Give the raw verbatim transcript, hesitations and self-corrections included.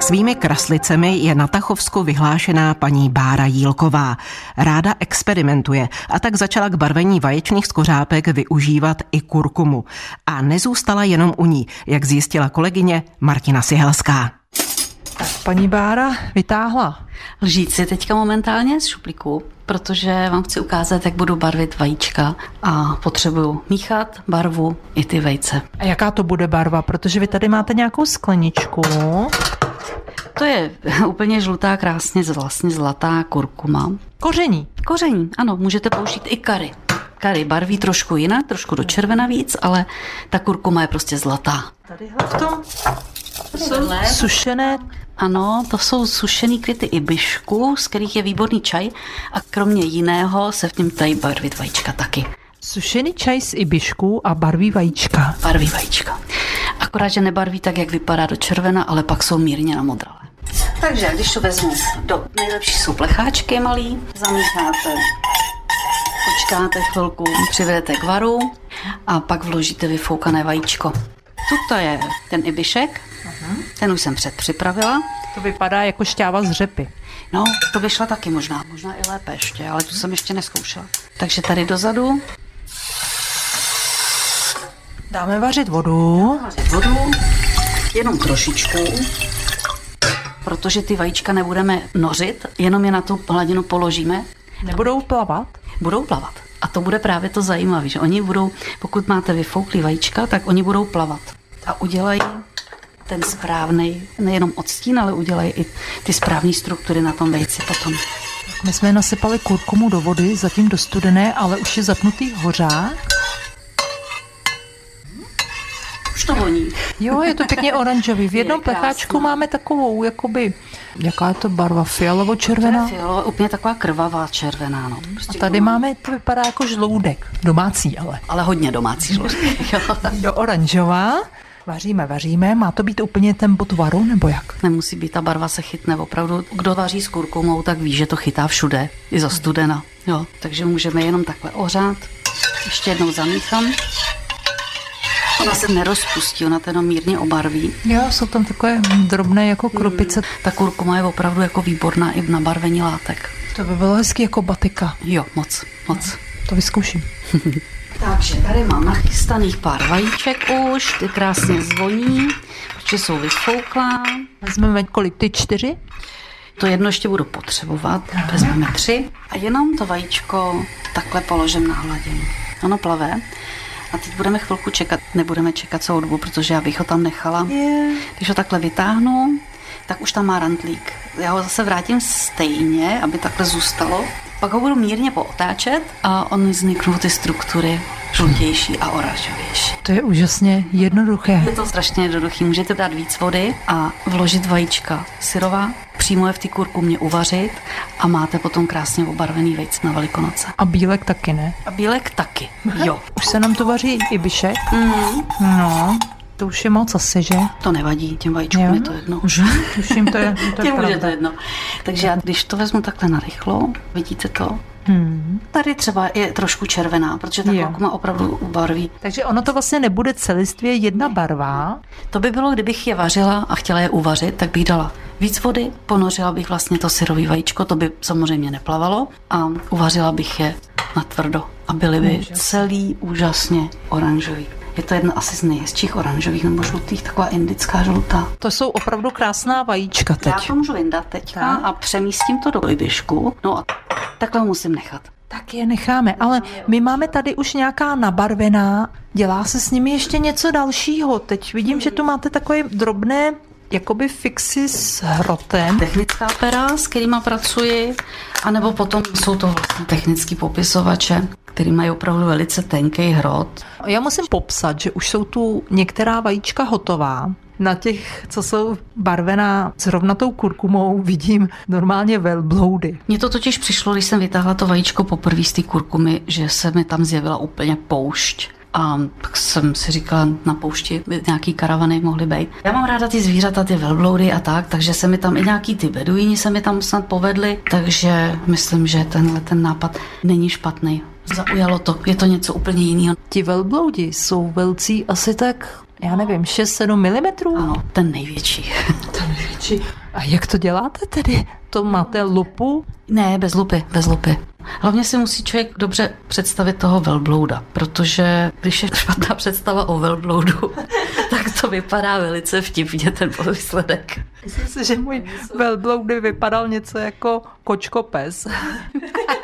Svými kraslicemi je na Tachovsku vyhlášená paní Bára Jílková. Ráda experimentuje a tak začala k barvení vaječných skořápek využívat i kurkumu. A nezůstala jenom u ní, jak zjistila kolegyně Martina Sihelská. Tak paní Bára vytáhla lžíci teďka momentálně z šuplíku, protože vám chci ukázat, jak budu barvit vajíčka a potřebuju míchat barvu i ty vejce. A jaká to bude barva? Protože vy tady máte nějakou skleničku. To je úplně žlutá, krásně vlastně zlatá kurkuma. Koření. Koření, ano, můžete použít i kary. Kary barví trošku jinak, trošku do červena víc, ale ta kurkuma je prostě zlatá. Tadyhle v tom jsou sušené. Ano, to jsou sušený květy ibišku, z kterých je výborný čaj a kromě jiného se v něm dají barvit vajíčka taky. Sušený čaj z ibišku a barví vajíčka. Barví vajíčka. Akorát, že nebarví tak, jak vypadá do červena, ale pak jsou mírně namodralé. Takže když to vezmu do nejlepší jsou plecháčky malý, zamícháte, počkáte chvilku, přivedete k varu a pak vložíte vyfoukané vajíčko. Tuto je ten ibišek, uh-huh. Ten už jsem předpřipravila. To vypadá jako šťáva z řepy. No, to vyšla taky možná, možná i lépe ještě, ale tu jsem ještě neskoušela. Takže tady dozadu. Dáme vařit vodu. Vařit vodu, jenom trošičku, protože ty vajíčka nebudeme nořit, jenom je na tu hladinu položíme. Nebudou plavat? Budou plavat. A to bude právě to zajímavé, že oni budou, pokud máte vyfouklý vajíčka, tak oni budou plavat. A udělají ten správný, nejenom odstín, ale udělají i ty správné struktury na tom vejci potom. My jsme nasypali kurkumu do vody, zatím do studené, ale už je zapnutý hořák. Už to voní. Jo, je to pěkně oranžový. V jednom plecháčku máme takovou, jakoby, jaká je to barva, fialovo-červená? To je fialová, úplně taková krvavá červená. No. Prostě a tady máme, to vypadá jako žloudek, domácí ale. Ale hodně domácí žloudek. Do oranžová. Vaříme, vaříme. Má to být úplně ten bod varu, nebo jak? Nemusí být, ta barva se chytne opravdu. Kdo vaří s kurkumou, tak ví, že to chytá všude, i za studena. Jo, takže můžeme jenom takhle ohřát. Ještě jednou zamíchám. Ona se nerozpustí, ona to jenom mírně obarví. Jo, jsou tam takové drobné jako krupice. Hmm. Ta kurkuma je opravdu jako výborná i na barvení látek. To by bylo hezky jako batika. Jo, moc, moc. No, to vyzkouším. Takže tady mám nachystaných pár vajíček už, ty krásně zvoní, protože jsou vyfouklá. Vezmeme kolik, ty čtyři? To jedno ještě budu potřebovat, vezmeme tři a jenom to vajíčko takhle položím na hladinu. Ono plavé. A teď budeme chvilku čekat, nebudeme čekat celou dobu, protože já bych ho tam nechala. Yeah. Když ho takhle vytáhnu, tak už tam má rantlík. Já ho zase vrátím stejně, aby takhle zůstalo. Pak ho budu mírně pootáčet a on vzniknou ty struktury žlutější a oranžovější. To je úžasně jednoduché. Je to strašně jednoduché. Můžete dát víc vody a vložit vajíčka syrová, přímo je v té kurkumě uvařit a máte potom krásně obarvený vejc na Velikonoce. A bílek taky, ne? A bílek taky, jo. Už se nám to vaří ibišek. Mm. No, to už je moc asi, že? To nevadí, těm vajíčkům je to jedno už. Tuším, to je, to je těm už je to jedno. Takže já, když to vezmu takhle narychlo, vidíte to? Hmm. Tady třeba je trošku červená, protože ta kurkuma opravdu ubarví. Takže ono to vlastně nebude celistvě jedna barva. To by bylo, kdybych je vařila a chtěla je uvařit, tak bych dala víc vody, ponořila bych vlastně to syrový vajíčko, to by samozřejmě neplavalo a uvařila bych je natvrdo a byly by Úžasný. celý úžasně oranžový. Je to jedna asi z nejhezčích oranžových nebo žlutých, taková indická žlutá. To jsou opravdu krásná vajíčka teď. Já to můžu vyndat teďka tak. A přemístím to do ibišku. No a takhle ho musím nechat. Tak je necháme, ale my máme tady už nějaká nabarvená. Dělá se s nimi ještě něco dalšího. Teď vidím, že tu máte takové drobné jakoby fixy s hrotem. Technická pera, s kterýma pracuji, anebo potom jsou to vlastně technický popisovače, který mají opravdu velice tenký hrot. Já musím popsat, že už jsou tu některá vajíčka hotová. Na těch, co jsou barvená zrovna tou kurkumou, vidím normálně velbloudy. Mně to totiž přišlo, když jsem vytáhla to vajíčko poprvé z té kurkumy, že se mi tam zjevila úplně poušť. A tak jsem si říkala, na poušti by nějaký karavany mohly být. Já mám ráda ty zvířata, ty velbloudy a tak, takže se mi tam i nějaký ty beduíni se mi tam snad povedly, takže myslím, že tenhle ten nápad není špatný. Zaujalo to, je to něco úplně jiného. Ti velbloudi jsou velcí asi tak, já nevím, šest sedm milimetrů? Ano, ten největší. Ten největší. A jak to děláte tedy? To máte lupu? Ne, bez lupy, bez lupy. Hlavně si musí člověk dobře představit toho velblouda, protože když je špatná představa o velbloudu, tak to vypadá velice vtipně ten výsledek. Myslím si, že můj velbloud vypadal něco jako kočkopes.